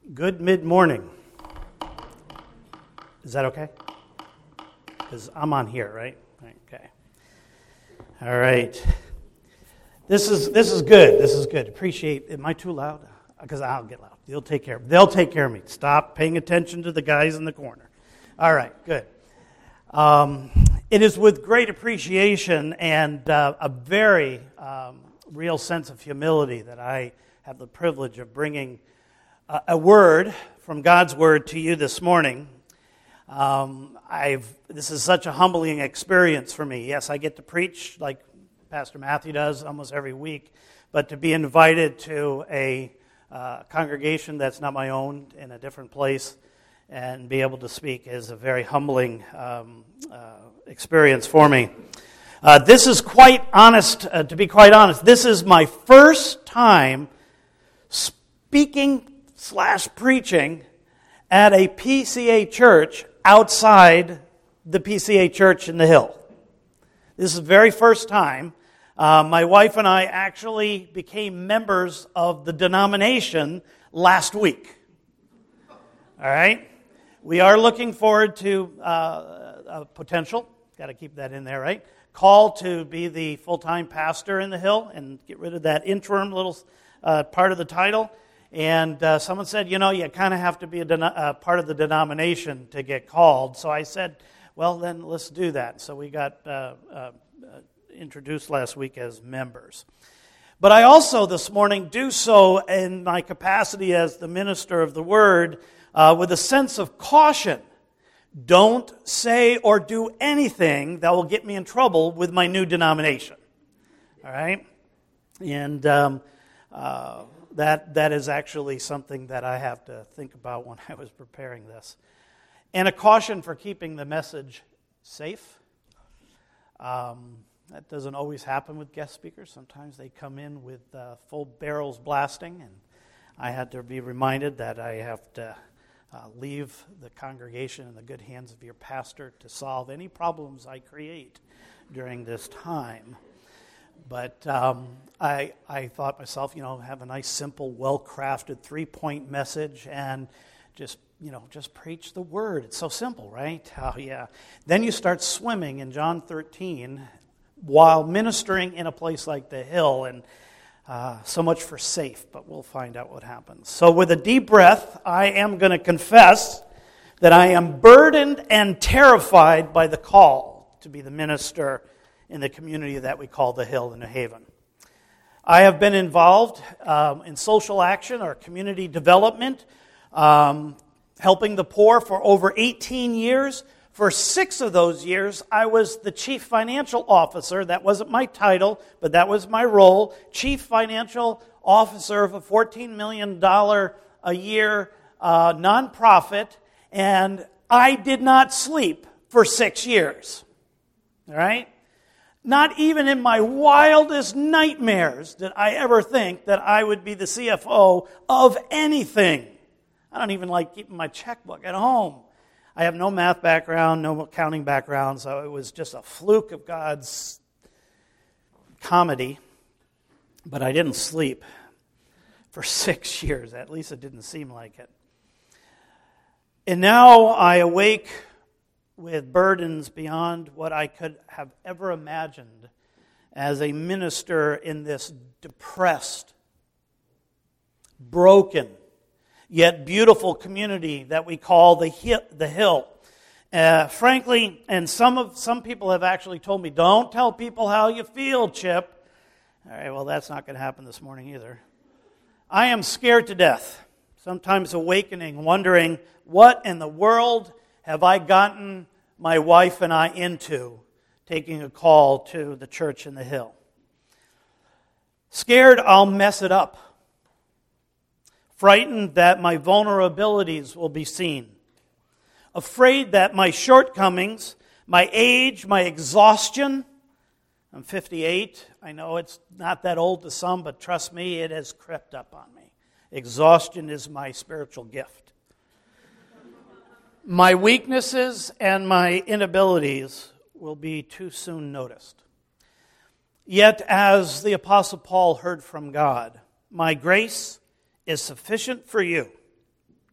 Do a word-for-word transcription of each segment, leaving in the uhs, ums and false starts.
Good mid-morning. Is that okay? Because I'm on here, right? Okay. All right. This is this is good. This is good. Appreciate. Am I too loud? Because I'll get loud. They'll take care. They'll take care of me. Stop paying attention to the guys in the corner. All right. Good. Um, it is with great appreciation and uh, a very um, real sense of humility that I have the privilege of bringing a, a word from God's Word to you this morning. Um, I've this is such a humbling experience for me. Yes, I get to preach like Pastor Matthew does almost every week, but to be invited to a uh, congregation that's not my own in a different place and be able to speak is a very humbling um, uh, experience for me. Uh, this is quite honest, uh, to be quite honest, this is my first time speaking slash preaching at a P C A church outside the P C A church in the Hill. This is the very first time. Uh, my wife and I actually became members of the denomination last week. All right? We are looking forward to uh, a potential, got to keep that in there, right? Call to be the full-time pastor in the Hill and get rid of that interim little uh, part of the title. And uh, someone said, you know, you kind of have to be a den- uh, part of the denomination to get called. So I said, well, then let's do that. So we got uh, uh, introduced last week as members. But I also this morning do so in my capacity as the minister of the Word uh, with a sense of caution. Don't say or do anything that will get me in trouble with my new denomination. All right? And um, uh, that that is actually something that I have to think about when I was preparing this. And a caution for keeping the message safe. Um, that doesn't always happen with guest speakers. Sometimes they come in with uh, full barrels blasting, and I had to be reminded that I have to uh, leave the congregation in the good hands of your pastor to solve any problems I create during this time. But um, I I thought myself, you know, have a nice, simple, well-crafted three-point message and just, you know, just preach the word. It's so simple, right? Oh, yeah. Then you start swimming in John thirteen while ministering in a place like the Hill, and uh, so much for safe, but we'll find out what happens. So with a deep breath, I am going to confess that I am burdened and terrified by the call to be the minister in the community that we call the Hill in New Haven. I have been involved um, in social action or community development, um, helping the poor for over eighteen years. For six of those years, I was the chief financial officer. That wasn't my title, but that was my role. Chief financial officer of a fourteen million dollars a year uh, nonprofit, and I did not sleep for six years. All right? Not even in my wildest nightmares did I ever think that I would be the C F O of anything. I don't even like keeping my checkbook at home. I have no math background, no accounting background, so it was just a fluke of God's comedy. But I didn't sleep for six years. At least it didn't seem like it. And now I awake with burdens beyond what I could have ever imagined as a minister in this depressed, broken, yet beautiful community that we call the Hill. Uh, frankly, and some of some people have actually told me, don't tell people how you feel, Chip. All right, well, that's not going to happen this morning either. I am scared to death, sometimes awakening, wondering, what in the world have I gotten my wife and I into, taking a call to the church in the Hill? Scared I'll mess it up. Frightened that my vulnerabilities will be seen. Afraid that my shortcomings, my age, my exhaustion, I'm fifty-eight. I know it's not that old to some, but trust me, it has crept up on me. Exhaustion is my spiritual gift. My weaknesses and my inabilities will be too soon noticed. Yet, as the Apostle Paul heard from God, my grace is sufficient for you,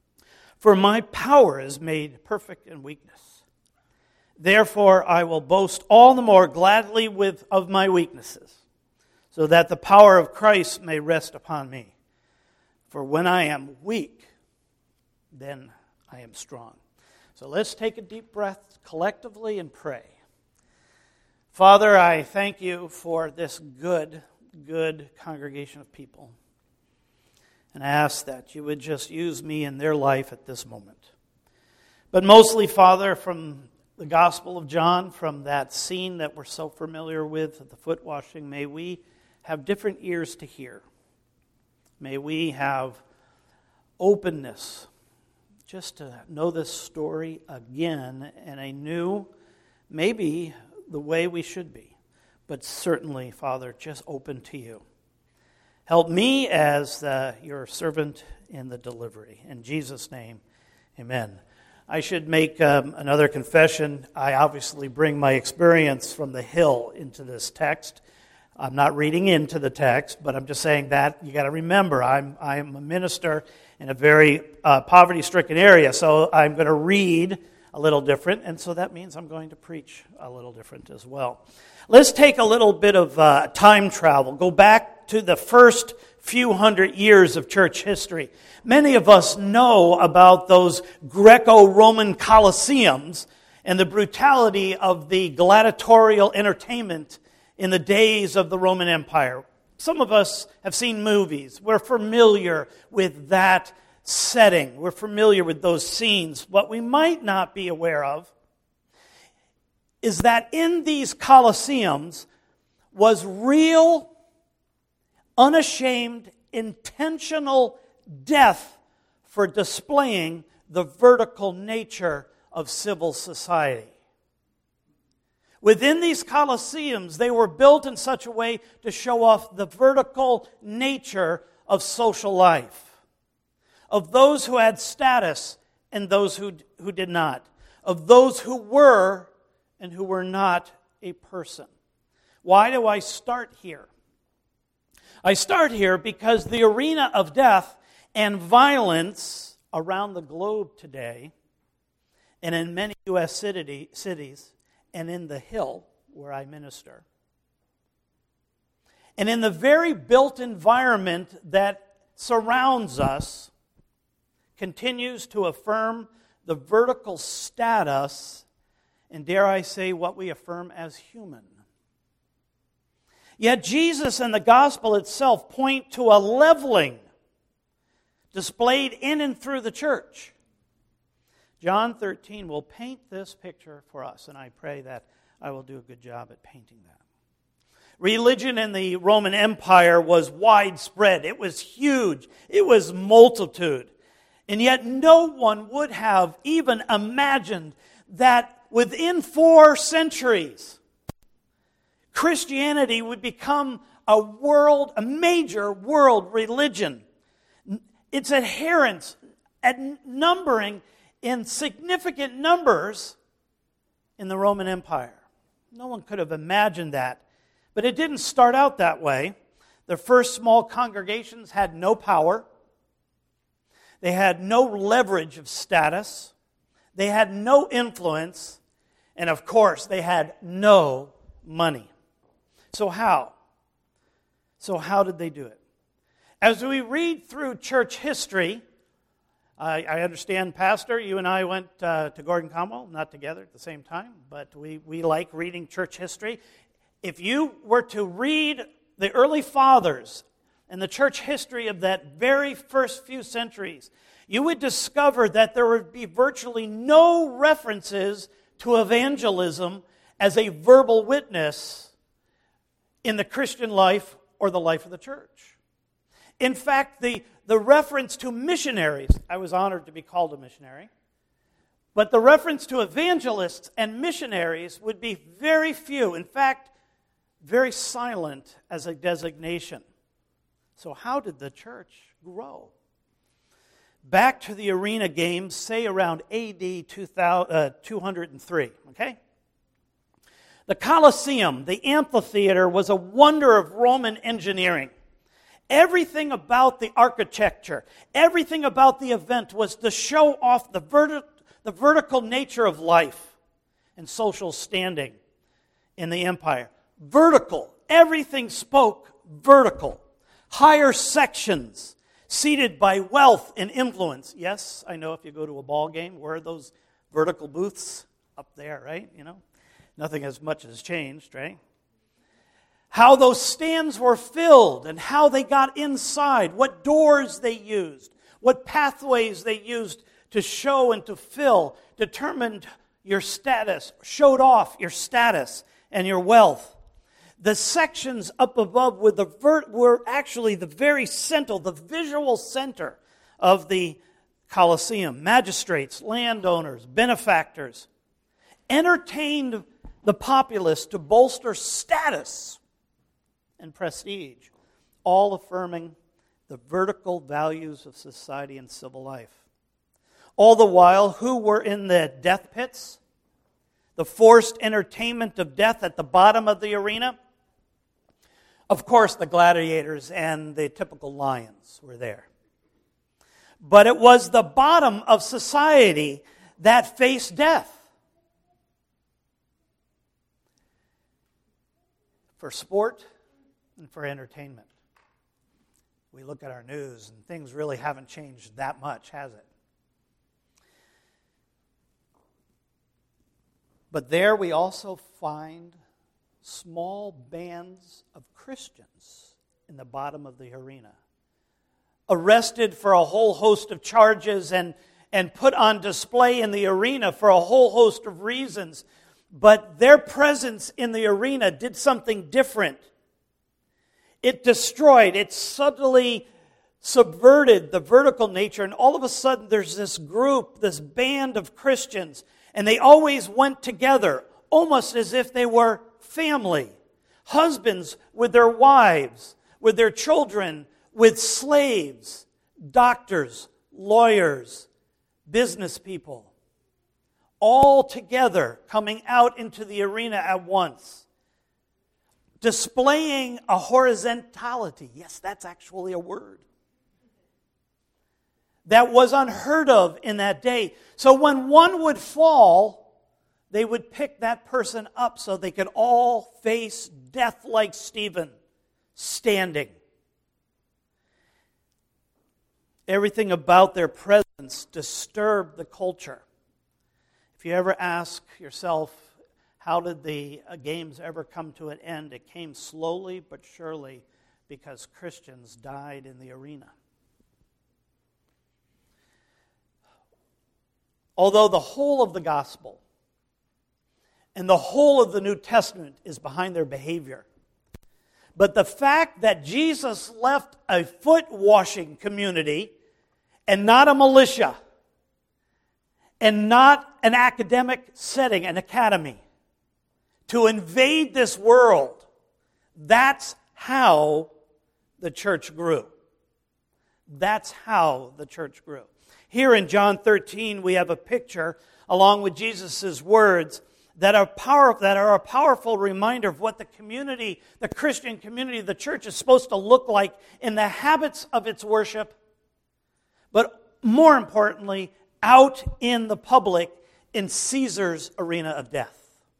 For my power is made perfect in weakness. Therefore I will boast all the more gladly with of my weaknesses, so that the power of Christ may rest upon me. For when I am weak, then I am strong. So let's take a deep breath collectively and pray. Father, I thank you for this good, good congregation of people. And I ask that you would just use me in their life at this moment. But mostly, Father, from the Gospel of John, from that scene that we're so familiar with, the foot washing, may we have different ears to hear. May we have openness just to know this story again in a new, maybe the way we should be, but certainly, Father, just open to you. Help me as the, your servant in the delivery. In Jesus' name, amen. I should make um, another confession. I obviously bring my experience from the Hill into this text. I'm not reading into the text, but I'm just saying that you got to remember, I'm I'm a minister in a very uh, poverty-stricken area, so I'm going to read a little different, and so that means I'm going to preach a little different as well. Let's take a little bit of uh, time travel. Go back to the first few hundred years of church history. Many of us know about those Greco-Roman Colosseums and the brutality of the gladiatorial entertainment in the days of the Roman Empire. Some of us have seen movies. We're familiar with that setting. We're familiar with those scenes. What we might not be aware of is that in these Colosseums was real, unashamed, intentional death for displaying the vertical nature of civil society. Within these Colosseums, they were built in such a way to show off the vertical nature of social life, of those who had status and those who, who did not, of those who were and who were not a person. Why do I start here? I start here because the arena of death and violence around the globe today, and in many U S city, cities, and in the Hill where I minister, and in the very built environment that surrounds us, continues to affirm the vertical status, and dare I say, what we affirm as human. Yet Jesus and the gospel itself point to a leveling displayed in and through the church. John thirteen will paint this picture for us, and I pray that I will do a good job at painting that. Religion in the Roman Empire was widespread. It was huge. It was multitude. And yet no one would have even imagined that within four centuries, Christianity would become a world, a major world religion. Its adherents at numbering in significant numbers in the Roman Empire. No one could have imagined that. But it didn't start out that way. The first small congregations had no power. They had no leverage of status. They had no influence. And of course, they had no money. So how? So how did they do it? As we read through church history, I, I understand, Pastor, you and I went uh, to Gordon Conwell, not together at the same time, but we, we like reading church history. If you were to read the early fathers and the church history of that very first few centuries, you would discover that there would be virtually no references to evangelism as a verbal witness in the Christian life or the life of the church. In fact, the, the reference to missionaries, I was honored to be called a missionary, but the reference to evangelists and missionaries would be very few. In fact, very silent as a designation. So how did the church grow? Back to the arena games, say around A D two hundred three, okay? The Colosseum, the amphitheater, was a wonder of Roman engineering. Everything about the architecture, everything about the event was to show off the, verti- the vertical nature of life and social standing in the empire. Vertical. Everything spoke vertical. Higher sections seated by wealth and influence. Yes, I know if you go to a ball game, where are those vertical booths? Up there, right? You know, nothing as much has changed, right? How those stands were filled and how they got inside, what doors they used, what pathways they used to show and to fill, determined your status, showed off your status and your wealth. The sections up above were, the ver- were actually the very center, the visual center of the Colosseum. Magistrates, landowners, benefactors entertained the populace to bolster status and prestige, all affirming the vertical values of society and civil life. All the while, who were in the death pits? The forced entertainment of death at the bottom of the arena? Of course, the gladiators and the typical lions were there. But it was the bottom of society that faced death. For sport and for entertainment. We look at our news and things really haven't changed that much, has it? But there we also find small bands of Christians in the bottom of the arena, arrested for a whole host of charges and, and put on display in the arena for a whole host of reasons. But their presence in the arena did something different. It destroyed, it subtly subverted the vertical nature, and all of a sudden there's this group, this band of Christians, and they always went together, almost as if they were family. Husbands with their wives, with their children, with slaves, doctors, lawyers, business people, all together coming out into the arena at once. Displaying a horizontality. Yes, that's actually a word. That was unheard of in that day. So when one would fall, they would pick that person up so they could all face death like Stephen, standing. Everything about their presence disturbed the culture. If you ever ask yourself, how did the games ever come to an end? It came slowly but surely because Christians died in the arena. Although the whole of the gospel and the whole of the New Testament is behind their behavior, but the fact that Jesus left a foot-washing community and not a militia and not an academic setting, an academy, to invade this world, that's how the church grew. That's how the church grew. Here in John thirteen, we have a picture, along with Jesus' words, that are, power, that are a powerful reminder of what the community, the Christian community, the church is supposed to look like in the habits of its worship, but more importantly, out in the public in Caesar's arena of death.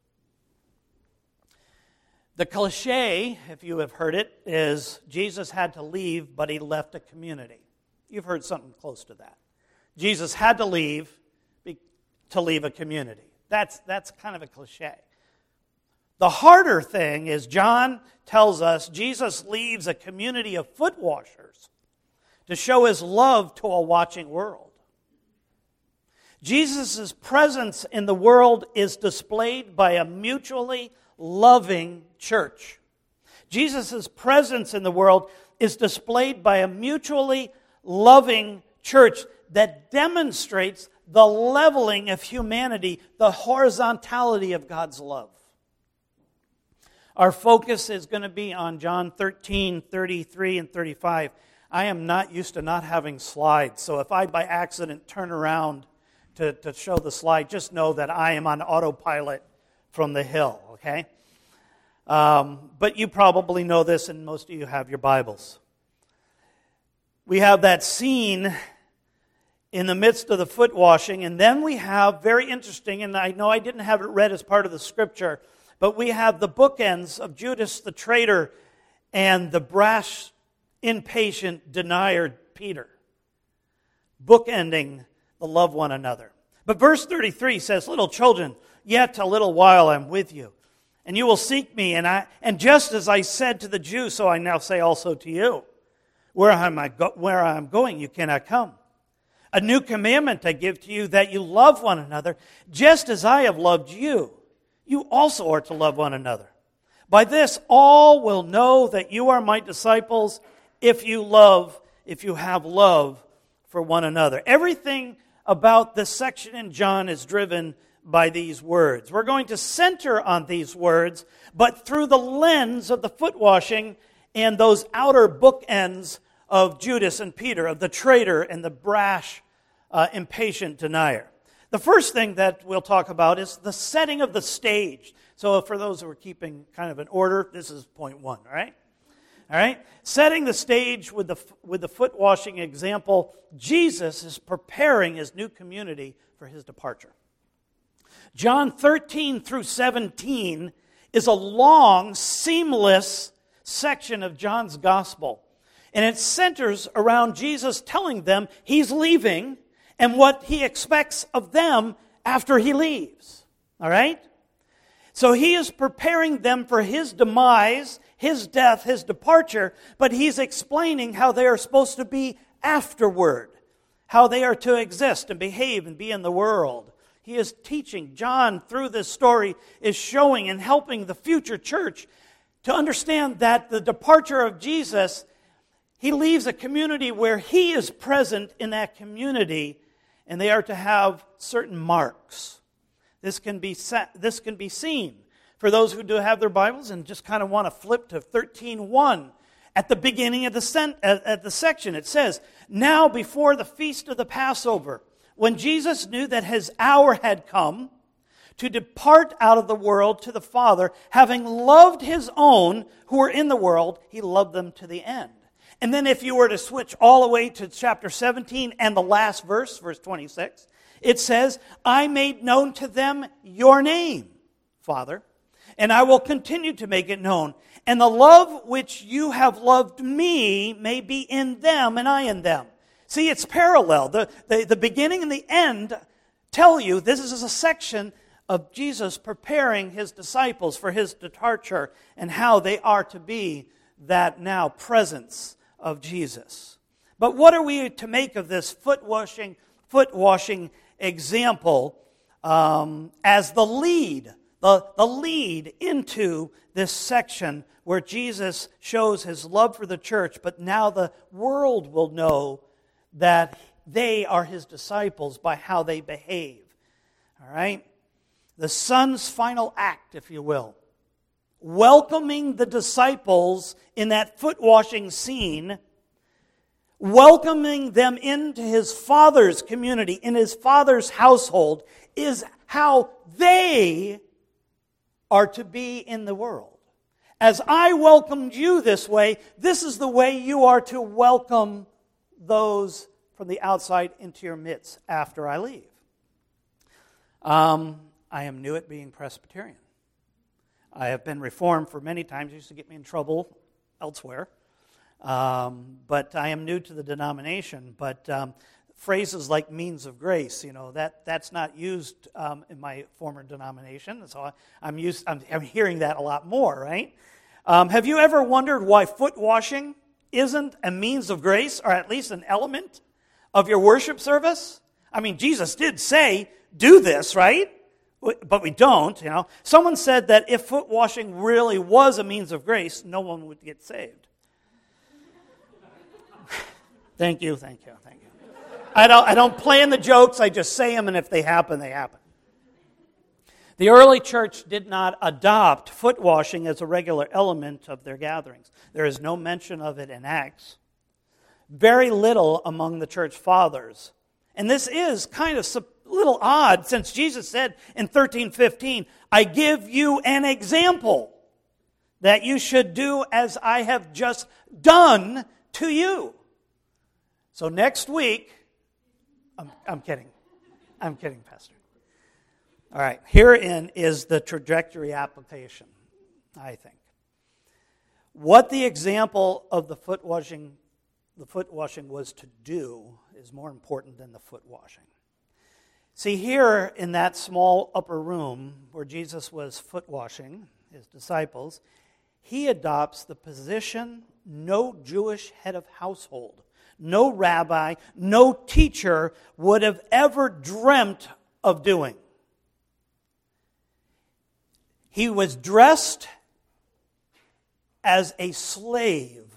The cliche, if you have heard it, is Jesus had to leave, but he left a community. You've heard something close to that. Jesus had to leave to leave a community. That's, that's kind of a cliche. The harder thing is John tells us Jesus leaves a community of foot washers to show his love to a watching world. Jesus' presence in the world is displayed by a mutually loving church. Jesus' presence in the world is displayed by a mutually loving church that demonstrates the leveling of humanity, the horizontality of God's love. Our focus is going to be on John thirteen, thirty-three, and thirty-five. I am not used to not having slides, so if I by accident turn around to, to show the slide, just know that I am on autopilot from the hill, okay? Um, but you probably know this, and most of you have your Bibles. we have that scene in the midst of the foot washing, and then we have, very interesting, and I know I didn't have it read as part of the scripture, but we have the bookends of Judas the traitor and the brash, impatient denier Peter, bookending the love one another. But verse thirty-three says, "Little children, yet a little while I'm with you, and you will seek me, and I and just as I said to the Jews, so I now say also to you, where am I go, where I am going, you cannot come. A new commandment I give to you, that you love one another, just as I have loved you. You also are to love one another. By this all will know that you are my disciples, if you love, if you have love for one another." Everything about this section in John is driven by these words. We're going to center on these words, but through the lens of the foot washing and those outer bookends of Judas and Peter, of the traitor and the brash, uh, impatient denier. The first thing that we'll talk about is the setting of the stage. So for those who are keeping kind of an order, this is point one, all right? All right? Setting the stage with the, with the foot washing example, Jesus is preparing his new community for his departure. John thirteen through seventeen is a long, seamless section of John's gospel. And it centers around Jesus telling them he's leaving and what he expects of them after he leaves. All right? So he is preparing them for his demise, his death, his departure, but he's explaining how they are supposed to be afterward, how they are to exist and behave and be in the world. He is teaching. John, through this story, is showing and helping the future church to understand that the departure of Jesus, he leaves a community where he is present in that community, and they are to have certain marks. This can be set, this can be seen for those who do have their Bibles and just kind of want to flip to thirteen one. At the beginning of the sen- at the section, it says, "Now before the feast of the Passover, when Jesus knew that his hour had come to depart out of the world to the Father, having loved his own who were in the world, he loved them to the end." And then if you were to switch all the way to chapter seventeen and the last verse, verse twenty-six, it says, "I made known to them your name, Father, and I will continue to make it known. And the love which you have loved me may be in them and I in them." See, it's parallel. The, the, the beginning and the end tell you this is a section of Jesus preparing his disciples for his departure and how they are to be that now presence of Jesus. But what are we to make of this foot washing, foot washing example um, as the lead, the, the lead into this section where Jesus shows his love for the church, but now the world will know that they are his disciples by how they behave. All right? The Son's final act, if you will, welcoming the disciples in that foot-washing scene, welcoming them into his Father's community, in his Father's household, is how they are to be in the world. As I welcomed you this way, this is the way you are to welcome those from the outside into your midst after I leave. Um, I am new at being Presbyterian. I have been Reformed for many times. It used to get me in trouble elsewhere. Um, but I am new to the denomination. But um, phrases like means of grace, you know, that that's not used um, in my former denomination. So I, I'm used. I'm, I'm hearing that a lot more, right? Um, have you ever wondered why foot washing isn't a means of grace, or at least an element of your worship service? I mean, Jesus did say, "Do this," right? But we don't, you know. Someone said that if foot washing really was a means of grace, no one would get saved. Thank you, thank you, thank you. I don't, I don't plan the jokes, I just say them, and if they happen, they happen. The early church did not adopt foot washing as a regular element of their gatherings. There is no mention of it in Acts. Very little among the church fathers. And this is kind of a little odd, since Jesus said in thirteen fifteen, "I give you an example that you should do as I have just done to you." So next week, I'm, I'm kidding. I'm kidding, Pastor. All right, herein is the trajectory application, I think. What the example of the foot washing, the foot washing was to do is more important than the foot washing. See, here in that small upper room where Jesus was foot washing his disciples, he adopts the position no Jewish head of household, no rabbi, no teacher would have ever dreamt of doing. He was dressed as a slave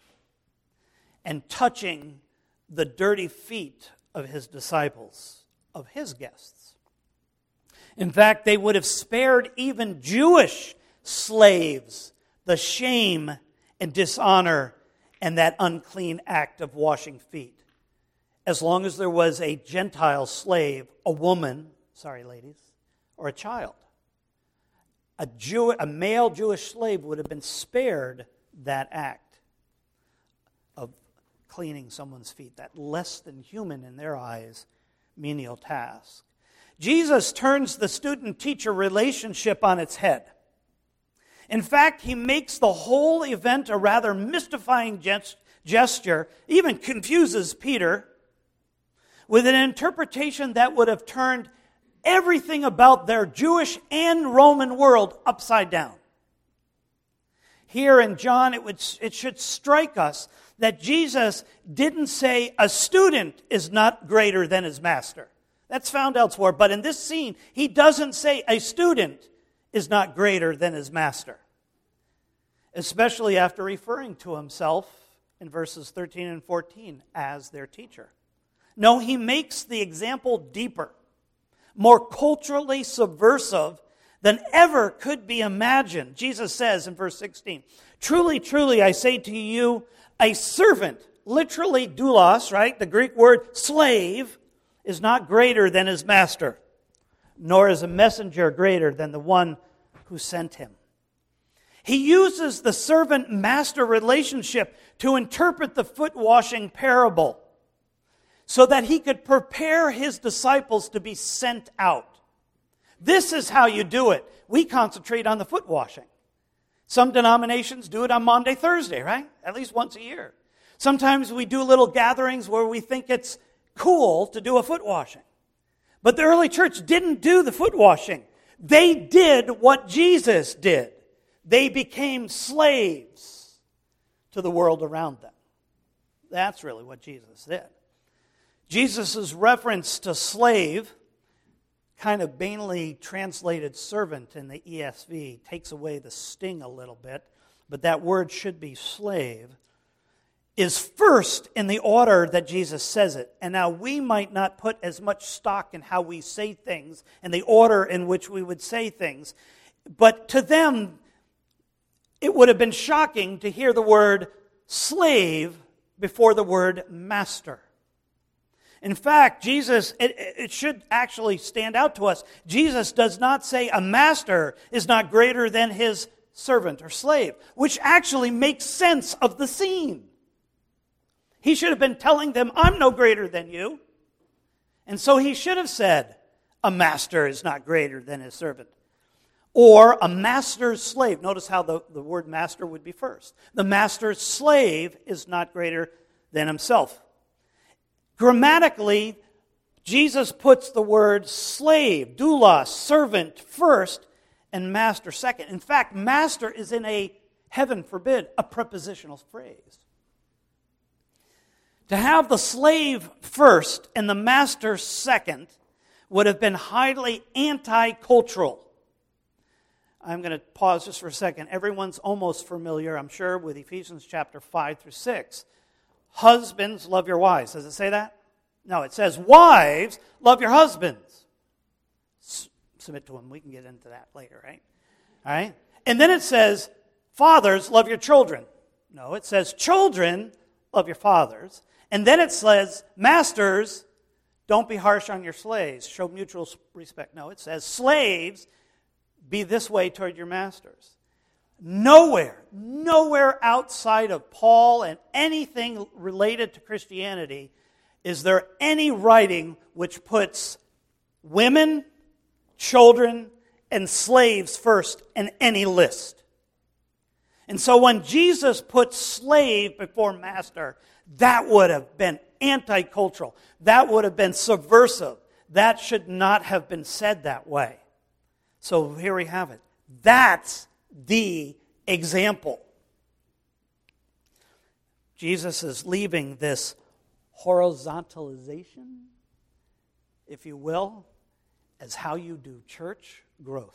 and touching the dirty feet of his disciples, of his guests. In fact, they would have spared even Jewish slaves the shame and dishonor and that unclean act of washing feet. As long as there was a Gentile slave, a woman, sorry ladies, or a child. A Jew, a male Jewish slave would have been spared that act of cleaning someone's feet, that less than human in their eyes menial task. Jesus turns the student-teacher relationship on its head. In fact, he makes the whole event a rather mystifying gest- gesture, even confuses Peter, with an interpretation that would have turned everything about their Jewish and Roman world upside down. Here in John, it would it should strike us that Jesus didn't say a student is not greater than his master. That's found elsewhere. But in this scene, he doesn't say a student is not greater than his master. Especially after referring to himself in verses thirteen and fourteen as their teacher. No, he makes the example deeper, more culturally subversive than ever could be imagined. Jesus says in verse sixteen, "Truly, truly, I say to you, a servant," literally doulos, right? The Greek word slave, is not greater than his master, nor is a messenger greater than the one who sent him. He uses the servant-master relationship to interpret the foot-washing parable so that he could prepare his disciples to be sent out. This is how you do it. We concentrate on the foot washing. Some denominations do it on Maundy, Thursday, right? At least once a year. Sometimes we do little gatherings where we think it's cool to do a foot washing. But the early church didn't do the foot washing. They did what Jesus did. They became slaves to the world around them. That's really what Jesus did. Jesus' reference to slave, kind of banally translated servant in the E S V, takes away the sting a little bit, but that word should be slave, is first in the order that Jesus says it. And now we might not put as much stock in how we say things and the order in which we would say things, but to them, it would have been shocking to hear the word slave before the word master. In fact, Jesus, it, it should actually stand out to us. Jesus does not say a master is not greater than his servant or slave, which actually makes sense of the scene. He should have been telling them, I'm no greater than you. And so he should have said, a master is not greater than his servant. Or a master's slave. Notice how the, the word master would be first. The master's slave is not greater than himself. Grammatically, Jesus puts the word slave, doulos, servant first, and master second. In fact, master is in a, heaven forbid, a prepositional phrase. To have the slave first and the master second would have been highly anti-cultural. I'm going to pause just for a second. Everyone's almost familiar, I'm sure, with Ephesians chapter five through six. Husbands, love your wives. Does it say that? No, it says, wives, love your husbands. S- submit to them. We can get into that later, right? All right? And then it says, fathers, love your children. No, it says, children, love your fathers. And then it says, masters, don't be harsh on your slaves. Show mutual respect. No, it says, slaves, be this way toward your masters. Nowhere, nowhere outside of Paul and anything related to Christianity is there any writing which puts women, children, and slaves first in any list. And so when Jesus put slave before master, that would have been anti-cultural. That would have been subversive. That should not have been said that way. So here we have it. That's the example. Jesus is leaving this horizontalization, if you will, as how you do church growth.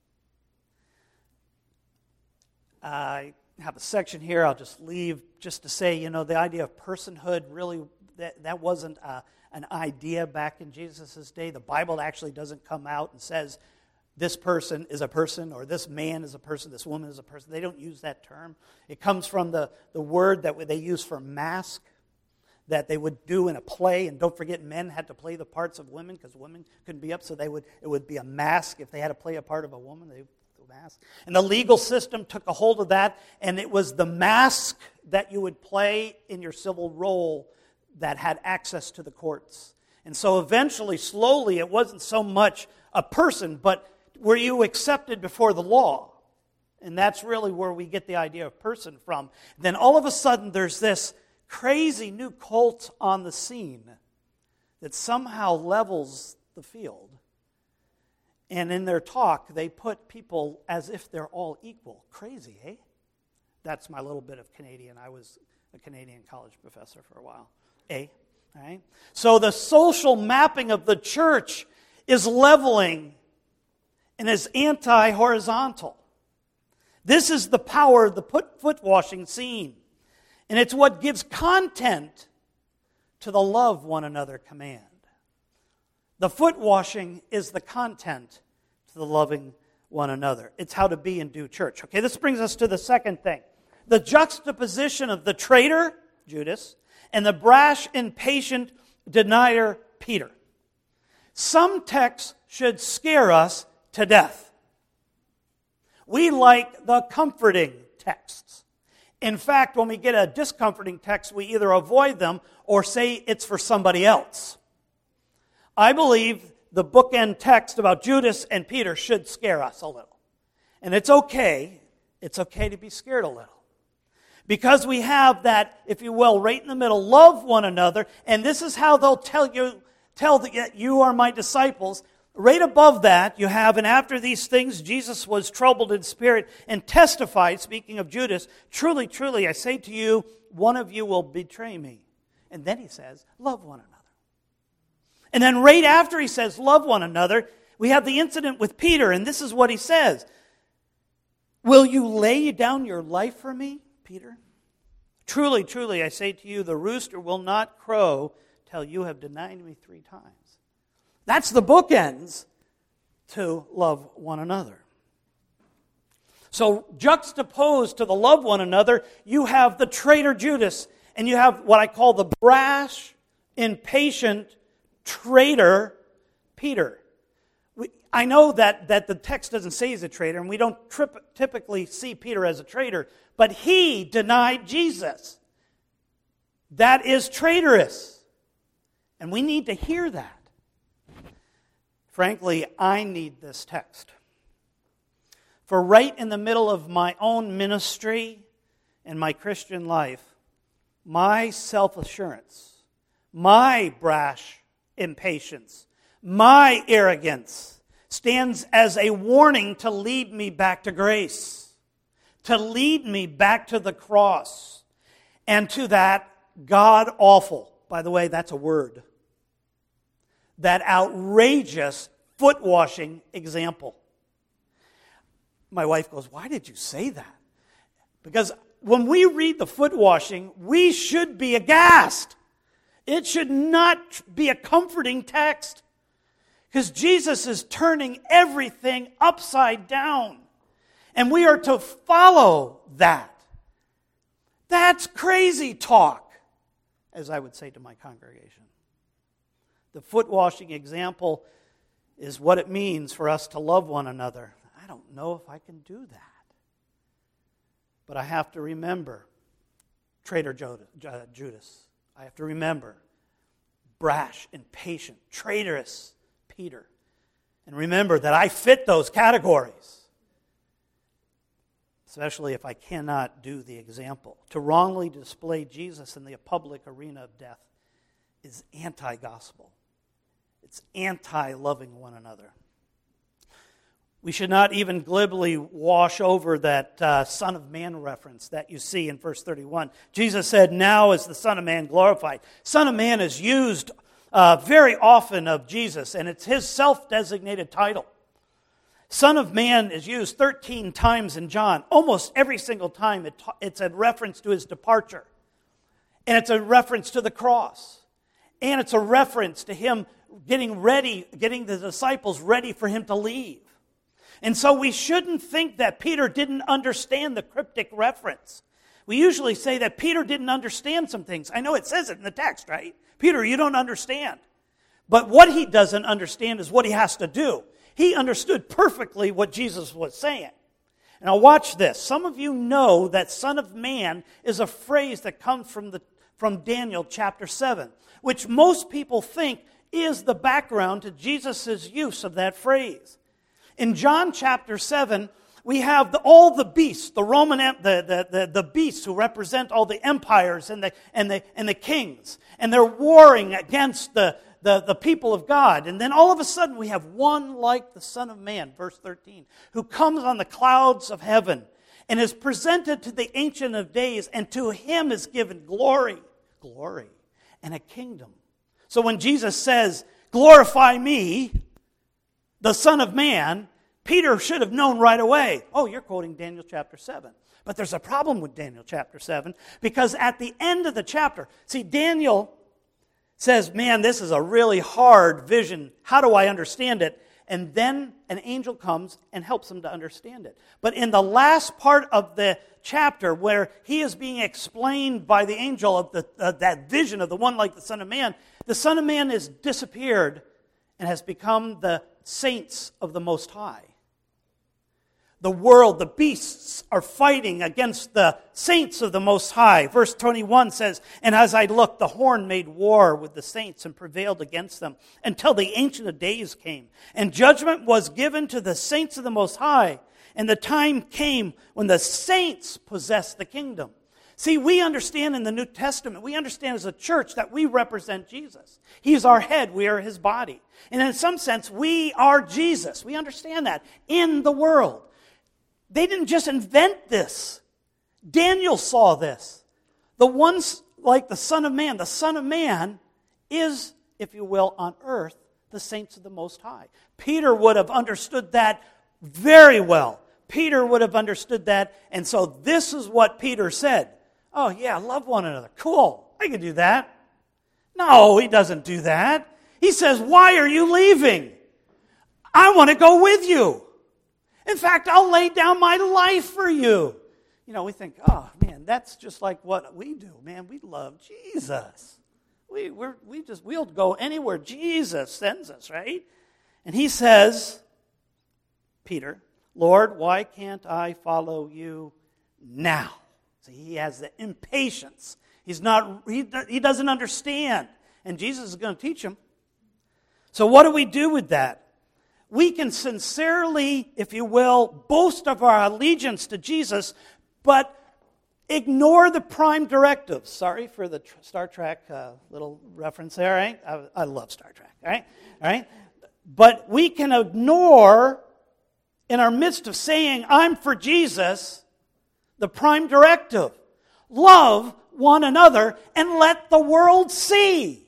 I have a section here I'll just leave just to say, you know, the idea of personhood really, that, that wasn't a, an idea back in Jesus' day. The Bible actually doesn't come out and says this person is a person or this man is a person, this woman is a person. They don't use that term. It comes from the, the word that they use for mask, that they would do in a play. And don't forget, men had to play the parts of women because women couldn't be up, so they would it would be a mask. If they had to play a part of a woman, they would do a mask. And the legal system took a hold of that, and it was the mask that you would play in your civil role that had access to the courts. And so eventually, slowly, it wasn't so much a person, but were you accepted before the law? And that's really where we get the idea of person from. Then all of a sudden, there's this crazy new cult on the scene that somehow levels the field. And in their talk, they put people as if they're all equal. Crazy, eh? That's my little bit of Canadian. I was a Canadian college professor for a while. Eh? All right? So the social mapping of the church is leveling and is anti-horizontal. This is the power of the foot washing scene. And it's what gives content to the love one another command. The foot washing is the content to the loving one another. It's how to be and do church. Okay, this brings us to the second thing. The juxtaposition of the traitor, Judas, and the brash, impatient denier, Peter. Some texts should scare us to death. We like the comforting texts. In fact, when we get a discomforting text, we either avoid them or say it's for somebody else. I believe the bookend text about Judas and Peter should scare us a little. And it's okay. It's okay to be scared a little. Because we have that, if you will, right in the middle, love one another, and this is how they'll tell you, tell that you are my disciples. Right above that, you have, and after these things, Jesus was troubled in spirit and testified, speaking of Judas, truly, truly, I say to you, one of you will betray me. And then he says, love one another. And then right after he says, love one another, we have the incident with Peter, and this is what he says. Will you lay down your life for me, Peter? Truly, truly, I say to you, the rooster will not crow till you have denied me three times. That's the bookends to love one another. So juxtaposed to the love one another, you have the traitor Judas, and you have what I call the brash, impatient traitor Peter. We, I know that, that the text doesn't say he's a traitor, and we don't trip, typically see Peter as a traitor, but he denied Jesus. That is traitorous. And we need to hear that. Frankly, I need this text. For right in the middle of my own ministry and my Christian life, my self-assurance, my brash impatience, my arrogance stands as a warning to lead me back to grace, to lead me back to the cross, and to that God-awful, by the way, that's a word, that outrageous foot-washing example. My wife goes, why did you say that? Because when we read the foot-washing, we should be aghast. It should not be a comforting text. Because Jesus is turning everything upside down. And we are to follow that. That's crazy talk, as I would say to my congregation. The foot-washing example is what it means for us to love one another. I don't know if I can do that. But I have to remember traitor Judas. I have to remember brash, impatient, traitorous Peter. And remember that I fit those categories. Especially if I cannot do the example. To wrongly display Jesus in the public arena of death is anti-gospel. It's anti-loving one another. We should not even glibly wash over that uh, Son of Man reference that you see in verse thirty-one. Jesus said, "Now is the Son of Man glorified." Son of Man is used uh, very often of Jesus, and it's his self-designated title. Son of Man is used thirteen times in John. Almost every single time it, it's a reference to his departure. And it's a reference to the cross. And it's a reference to him getting ready, getting the disciples ready for him to leave. And so we shouldn't think that Peter didn't understand the cryptic reference. We usually say that Peter didn't understand some things. I know it says it in the text, right? Peter, you don't understand. But what he doesn't understand is what he has to do. He understood perfectly what Jesus was saying. Now watch this. Some of you know that Son of Man is a phrase that comes from the from Daniel chapter seven, which most people think is the background to Jesus' use of that phrase. In John chapter seven, we have the, all the beasts, the Roman, the, the, the, the beasts who represent all the empires and the, and the, and the kings. And they're warring against the, the, the people of God. And then all of a sudden we have one like the Son of Man, verse thirteen, who comes on the clouds of heaven and is presented to the Ancient of Days, and to him is given glory, glory, and a kingdom. So when Jesus says, "Glorify me, the Son of Man," Peter should have known right away, oh, you're quoting Daniel chapter seven. But there's a problem with Daniel chapter seven, because at the end of the chapter, see, Daniel says, man, this is a really hard vision. How do I understand it? And then an angel comes and helps him to understand it. But in the last part of the chapter, where he is being explained by the angel of the, uh, that vision of the one like the Son of Man, the Son of Man has disappeared and has become the saints of the Most High. The world, the beasts, are fighting against the saints of the Most High. Verse twenty-one says, "And as I looked, the horn made war with the saints and prevailed against them until the Ancient of Days came. And judgment was given to the saints of the Most High. And the time came when the saints possessed the kingdom." See, we understand in the New Testament, we understand as a church that we represent Jesus. He's our head, we are his body. And in some sense, we are Jesus. We understand that in the world. They didn't just invent this. Daniel saw this. The ones like the Son of Man, the Son of Man is, if you will, on earth, the saints of the Most High. Peter would have understood that very well. Peter would have understood that, and so this is what Peter said. Oh yeah, love one another. Cool, I can do that. No, he doesn't do that. He says, why are you leaving? I want to go with you. In fact, I'll lay down my life for you. You know, we think, oh man, that's just like what we do. Man, we love Jesus. We we're, we just we'll go anywhere Jesus sends us, right? And he says, Peter, "Lord, why can't I follow you now?" See, he has the impatience. He's not. He, he doesn't understand, and Jesus is going to teach him. So, what do we do with that? We can sincerely, if you will, boast of our allegiance to Jesus, but ignore the prime directives. Sorry for the tr- Star Trek uh, little reference there, right? I, I love Star Trek, right? All right? But we can ignore, in our midst of saying, I'm for Jesus, the prime directive. Love one another and let the world see.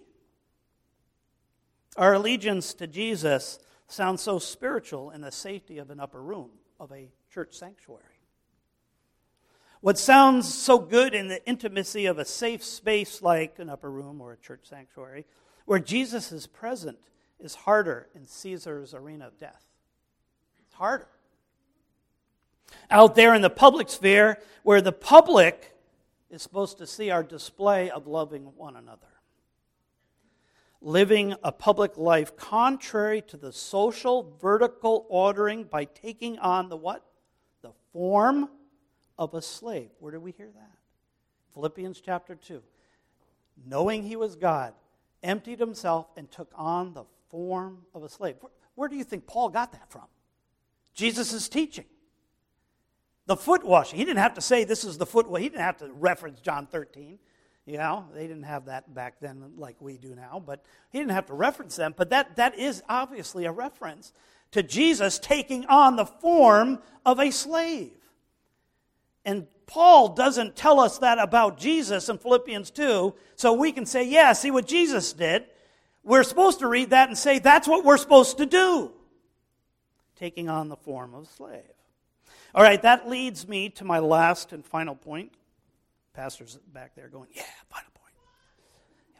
Our allegiance to Jesus sounds so spiritual in the safety of an upper room of a church sanctuary. What sounds so good in the intimacy of a safe space like an upper room or a church sanctuary, where Jesus is present, is harder in Caesar's arena of death. It's harder. Out there in the public sphere, where the public is supposed to see our display of loving one another. Living a public life contrary to the social vertical ordering by taking on the what? The form of a slave. Where did we hear that? Philippians chapter two. Knowing he was God, emptied himself and took on the form of a slave. Where, where do you think Paul got that from? Jesus' teaching. The foot washing. He didn't have to say this is the foot. He didn't have to reference John thirteen. You know, they didn't have that back then like we do now, but he didn't have to reference them. But that, that is obviously a reference to Jesus taking on the form of a slave. And Paul doesn't tell us that about Jesus in Philippians two, so we can say, yeah, see what Jesus did. We're supposed to read that and say, that's what we're supposed to do. Taking on the form of a slave. All right, that leads me to my last and final point. Pastor's back there going, yeah, final point. Yeah.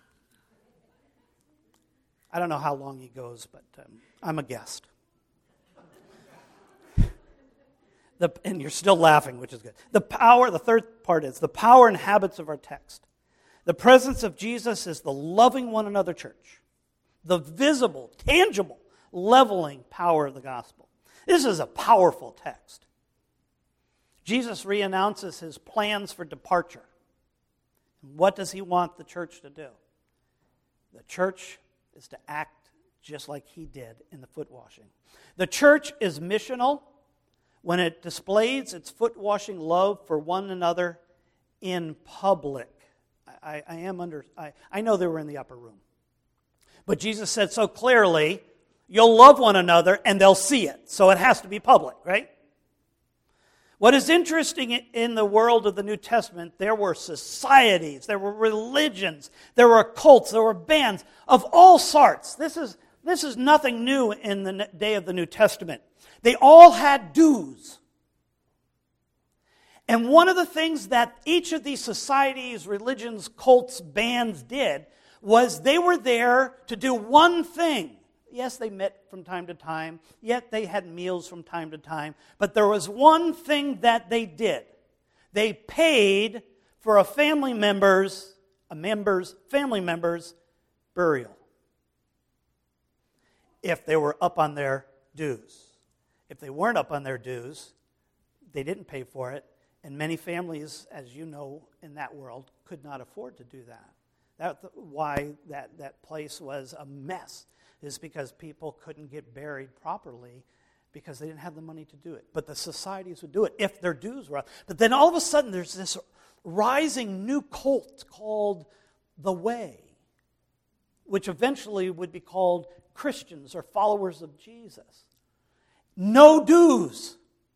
I don't know how long he goes, but um, I'm a guest. the, and you're still laughing, which is good. The power, the third part is the power and habits of our text. The presence of Jesus is the loving one another church. The visible, tangible, leveling power of the gospel. This is a powerful text. Jesus reannounces his plans for departure. What does he want the church to do? The church is to act just like he did in the foot washing. The church is missional when it displays its foot washing love for one another in public. I, I am under. I, I know they were in the upper room, but Jesus said so clearly, you'll love one another and they'll see it. So it has to be public, right? What is interesting in the world of the New Testament, there were societies, there were religions, there were cults, there were bands of all sorts. This is, this is nothing new in the day of the New Testament. They all had dues. And one of the things that each of these societies, religions, cults, bands did was they were there to do one thing. Yes, they met from time to time. Yet they had meals from time to time. But there was one thing that they did. They paid for a family member's, a member's, family member's burial. If they were up on their dues. If they weren't up on their dues, they didn't pay for it. And many families, as you know, in that world, could not afford to do that. That's why that, that place was a mess. Is because people couldn't get buried properly because they didn't have the money to do it. But the societies would do it if their dues were up. But then all of a sudden there's this rising new cult called the Way, which eventually would be called Christians or followers of Jesus. No dues.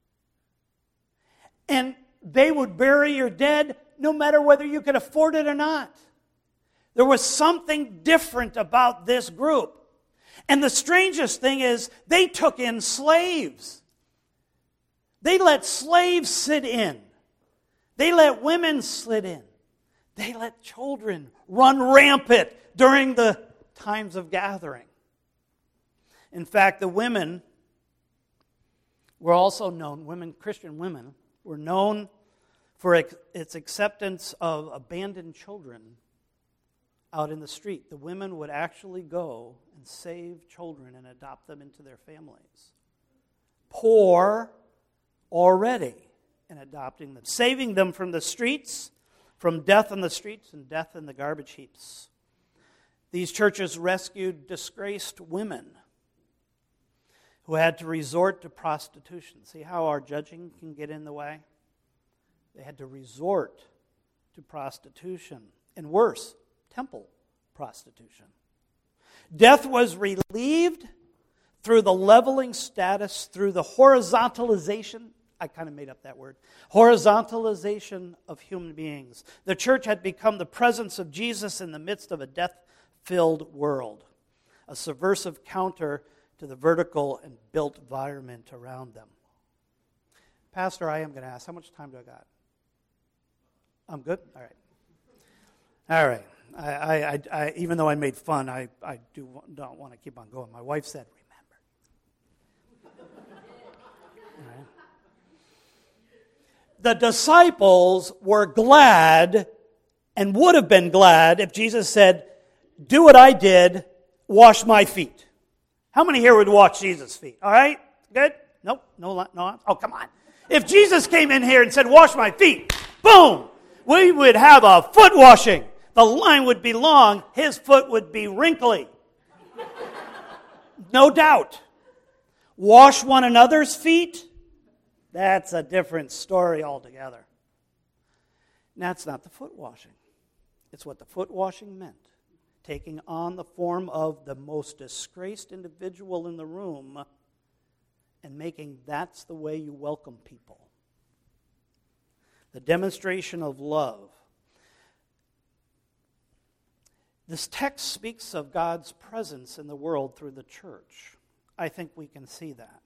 And they would bury your dead no matter whether you could afford it or not. There was something different about this group. And the strangest thing is, they took in slaves. They let slaves sit in. They let women sit in. They let children run rampant during the times of gathering. In fact, the women were also known, women, Christian women, were known for its acceptance of abandoned children out in the street. The women would actually go and save children and adopt them into their families. Poor already in adopting them, saving them from the streets, from death on the streets and death in the garbage heaps. These churches rescued disgraced women who had to resort to prostitution. See how our judging can get in the way? They had to resort to prostitution. And worse, temple prostitution. Death was relieved through the leveling status, through the horizontalization, I kind of made up that word, horizontalization of human beings. The church had become the presence of Jesus in the midst of a death-filled world, a subversive counter to the vertical and built environment around them. Pastor, I am going to ask, how much time do I got? I'm good? All right. All right. I, I, I, even though I made fun, I, I do don't want to keep on going. My wife said, remember. All right. The disciples were glad and would have been glad if Jesus said, do what I did, wash my feet. How many here would wash Jesus' feet? All right? Good? Nope. No, no. Oh, come on. If Jesus came in here and said, wash my feet, boom, we would have a foot washing. The line would be long. His foot would be wrinkly. No doubt. Wash one another's feet? That's a different story altogether. And that's not the foot washing. It's what the foot washing meant. Taking on the form of the most disgraced individual in the room and making that's the way you welcome people. The demonstration of love. This text speaks of God's presence in the world through the church. I think we can see that.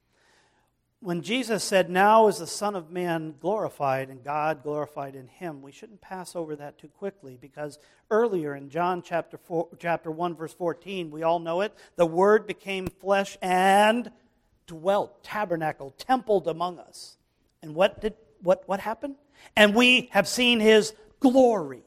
When Jesus said, now is the Son of Man glorified and God glorified in him, we shouldn't pass over that too quickly, because earlier in John chapter four, chapter one, verse fourteen, we all know it, the Word became flesh and dwelt, tabernacled, templed among us. And what did what, what happened? And we have seen his glory.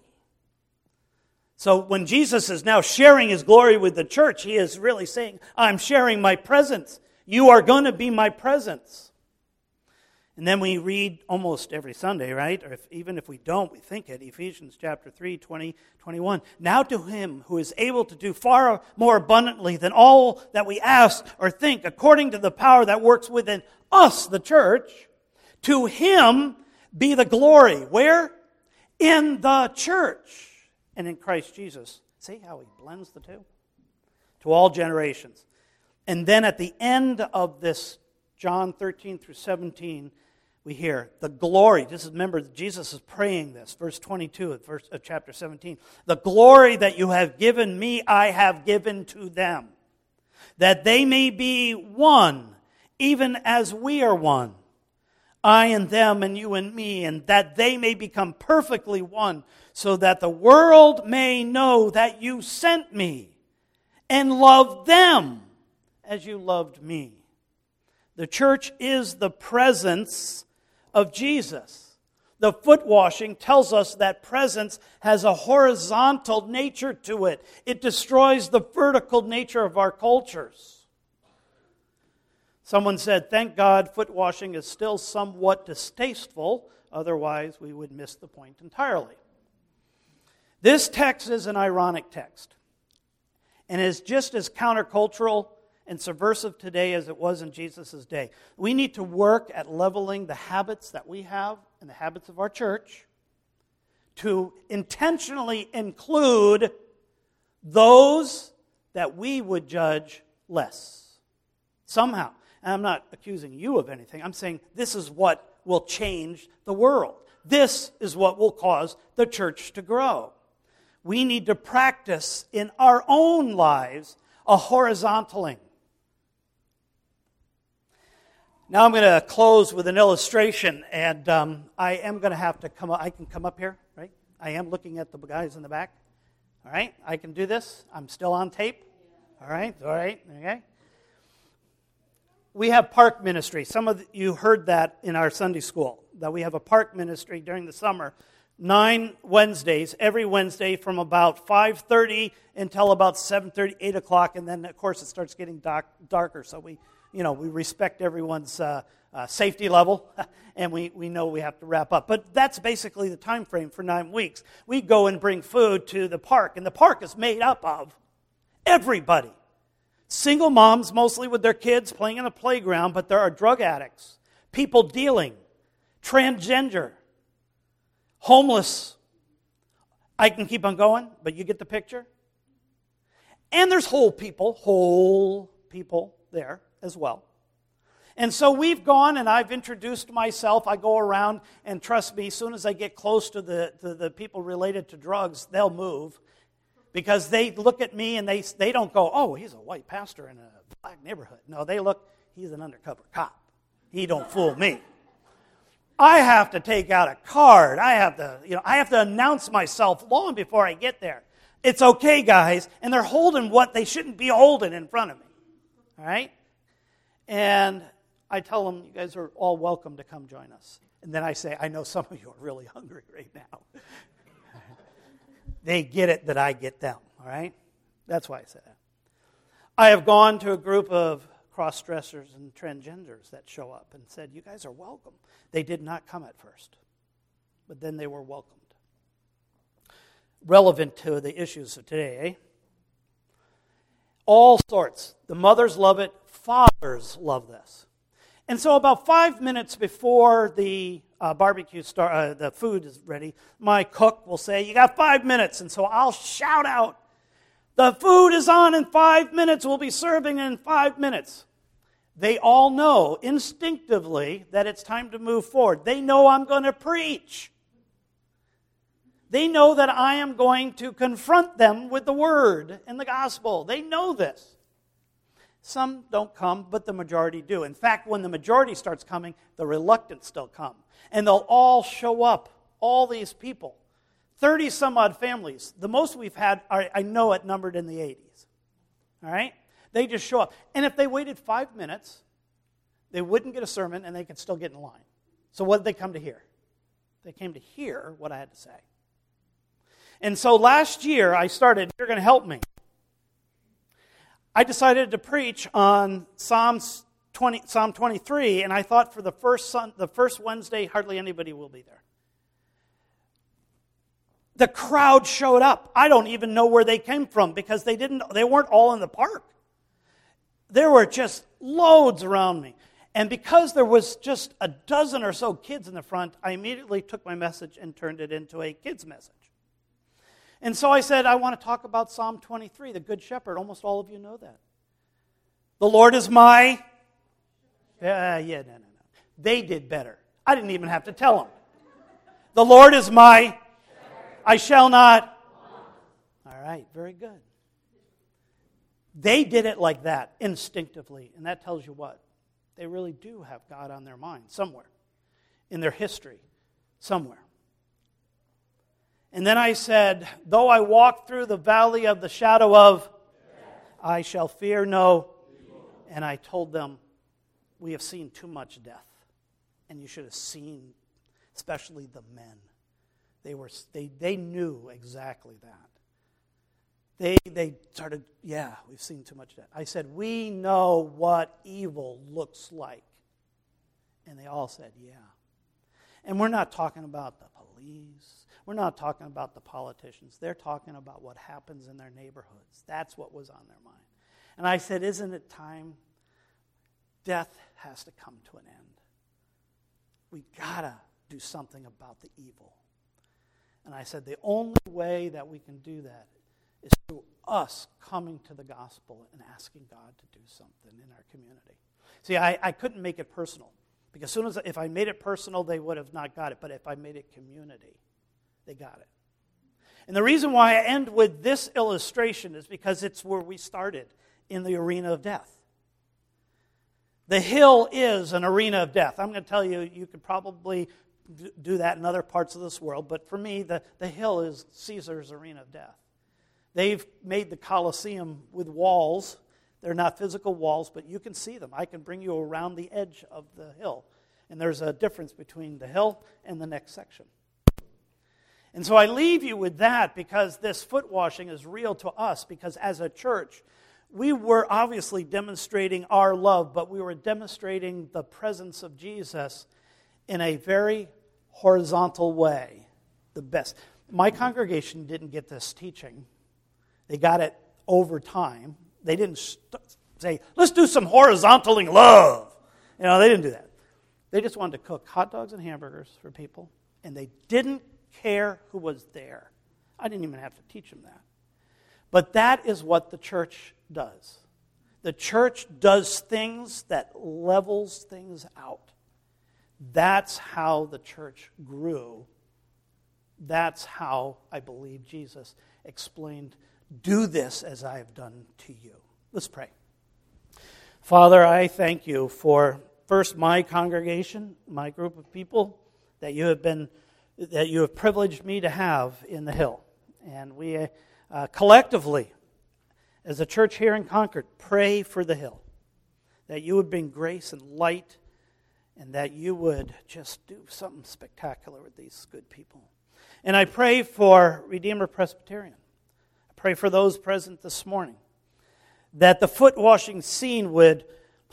So when Jesus is now sharing his glory with the church, he is really saying, I'm sharing my presence. You are going to be my presence. And then we read almost every Sunday, right? Or if, even if we don't, we think it. Ephesians chapter three, twenty, twenty-one. Now to him who is able to do far more abundantly than all that we ask or think, according to the power that works within us, the church, to him be the glory. Where? In the church and in Christ Jesus. See how he blends the two? To all generations. And then at the end of this, John thirteen through seventeen, we hear the glory. Just remember, Jesus is praying this. Verse twenty-two of, verse, of chapter seventeen. The glory that you have given me, I have given to them, that they may be one, even as we are one. I and them and you and me, and that they may become perfectly one, so that the world may know that you sent me and loved them as you loved me. The church is the presence of Jesus. The foot washing tells us that presence has a horizontal nature to it. It destroys the vertical nature of our cultures. Someone said, thank God foot washing is still somewhat distasteful, otherwise we would miss the point entirely. This text is an ironic text, and is just as countercultural and subversive today as it was in Jesus' day. We need to work at leveling the habits that we have and the habits of our church to intentionally include those that we would judge less. Somehow. And I'm not accusing you of anything. I'm saying this is what will change the world. This is what will cause the church to grow. We need to practice in our own lives a horizontaling. Now I'm going to close with an illustration, and um, I am going to have to come up. I can come up here, right? I am looking at the guys in the back. All right, I can do this. I'm still on tape. All right, all right, okay. We have park ministry. Some of you heard that in our Sunday school, that we have a park ministry during the summer. Nine Wednesdays, every Wednesday from about five thirty until about seven thirty, eight o'clock, and then, of course, it starts getting dark, darker, so we, you know, we respect everyone's uh, uh, safety level, and we, we know we have to wrap up. But that's basically the time frame for nine weeks. We go and bring food to the park, and the park is made up of everybody. Single moms, mostly with their kids, playing in a playground, but there are drug addicts, people dealing, transgender, homeless. I can keep on going, but you get the picture. And there's whole people, whole people there as well. And so we've gone, and I've introduced myself. I go around, and trust me, as soon as I get close to the, to the people related to drugs, they'll move. Because they look at me and they they don't go, oh, he's a white pastor in a black neighborhood. No, they look, he's an undercover cop. He don't fool me. I have to take out a card. I have to, you know, I have to announce myself long before I get there. It's okay, guys. And they're holding what they shouldn't be holding in front of me. All right? And I tell them, you guys are all welcome to come join us. And then I say, I know some of you are really hungry right now. They get it that I get them, all right? That's why I say that. I have gone to a group of cross-dressers and transgenders that show up and said, you guys are welcome. They did not come at first, but then they were welcomed. Relevant to the issues of today, eh? All sorts. The mothers love it. Fathers love this. And so about five minutes before the uh, barbecue start, uh, the food is ready, my cook will say, you got five minutes. And so I'll shout out, the food is on in five minutes. We'll be serving in five minutes. They all know instinctively that it's time to move forward. They know I'm going to preach. They know that I am going to confront them with the word and the gospel. They know this. Some don't come, but the majority do. In fact, when the majority starts coming, the reluctant still come. And they'll all show up, all these people. thirty some odd families. The most we've had, are, I know it numbered in the eighties. All right? They just show up. And if they waited five minutes, they wouldn't get a sermon and they could still get in line. So what did they come to hear? They came to hear what I had to say. And so last year I started, you're going to help me. I decided to preach on Psalms twenty, Psalm twenty-three, and I thought for the first sun, the first Wednesday, hardly anybody will be there. The crowd showed up. I don't even know where they came from because they didn't. They weren't all in the park. There were just loads around me. And because there was just a dozen or so kids in the front, I immediately took my message and turned it into a kid's message. And so I said, I want to talk about Psalm twenty-three, the Good Shepherd. Almost all of you know that. The Lord is my... Uh, yeah, no, no, no. They did better. I didn't even have to tell them. The Lord is my... I shall not... All right, very good. They did it like that, instinctively. And that tells you what? They really do have God on their mind somewhere. In their history, somewhere. And then I said, though I walk through the valley of the shadow of death, I shall fear no evil. And I told them, we have seen too much death. And you should have seen, especially the men. They were they they knew exactly that. They they started, yeah, we've seen too much death. I said, we know what evil looks like. And they all said, yeah. And we're not talking about the police. We're not talking about the politicians. They're talking about what happens in their neighborhoods. That's what was on their mind. And I said, isn't it time? Death has to come to an end. We gotta do something about the evil. And I said, the only way that we can do that is through us coming to the gospel and asking God to do something in our community. See, I, I couldn't make it personal. Because as soon as, if I made it personal, they would have not got it. But if I made it community, they got it. And the reason why I end with this illustration is because it's where we started, in the arena of death. The hill is an arena of death. I'm going to tell you, you could probably do that in other parts of this world, but for me, the, the hill is Caesar's arena of death. They've made the Colosseum with walls. They're not physical walls, but you can see them. I can bring you around the edge of the hill. And there's a difference between the hill and the next section. And so I leave you with that because this foot washing is real to us, because as a church, we were obviously demonstrating our love, but we were demonstrating the presence of Jesus in a very horizontal way, the best. My congregation didn't get this teaching. They got it over time. They didn't st- say, let's do some horizontaling love. You know, they didn't do that. They just wanted to cook hot dogs and hamburgers for people, and they didn't care who was there. I didn't even have to teach them that. But that is what the church does. The church does things that levels things out. That's how the church grew. That's how I believe Jesus explained, do this as I have done to you. Let's pray. Father, I thank you for, first, my congregation, my group of people that you have been, that you have privileged me to have in the Hill. And we uh, collectively, as a church here in Concord, pray for the Hill, that you would bring grace and light, and that you would just do something spectacular with these good people. And I pray for Redeemer Presbyterian. I pray for those present this morning, that the foot washing scene would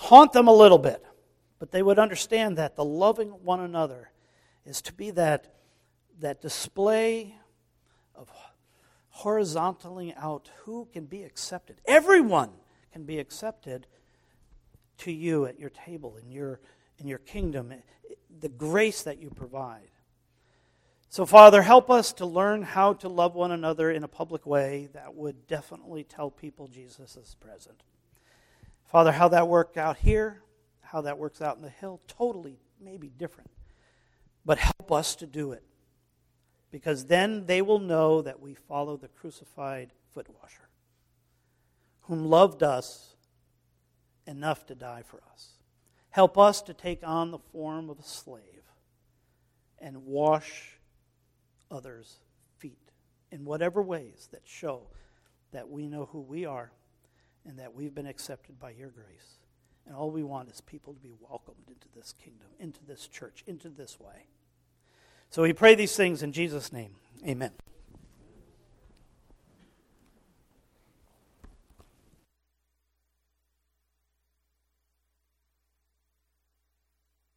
haunt them a little bit, but they would understand that the loving one another is to be that, that display of horizontally out who can be accepted. Everyone can be accepted to you at your table, in your, in your kingdom, the grace that you provide. So, Father, help us to learn how to love one another in a public way that would definitely tell people Jesus is present. Father, how that worked out here, how that works out in the hill, totally maybe different. But help us to do it. Because then they will know that we follow the crucified foot washer, whom loved us enough to die for us. Help us to take on the form of a slave and wash others' feet in whatever ways that show that we know who we are and that we've been accepted by your grace. And all we want is people to be welcomed into this kingdom, into this church, into this way. So we pray these things in Jesus' name. Amen.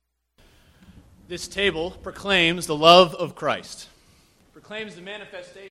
This table proclaims the love of Christ, proclaims the manifestation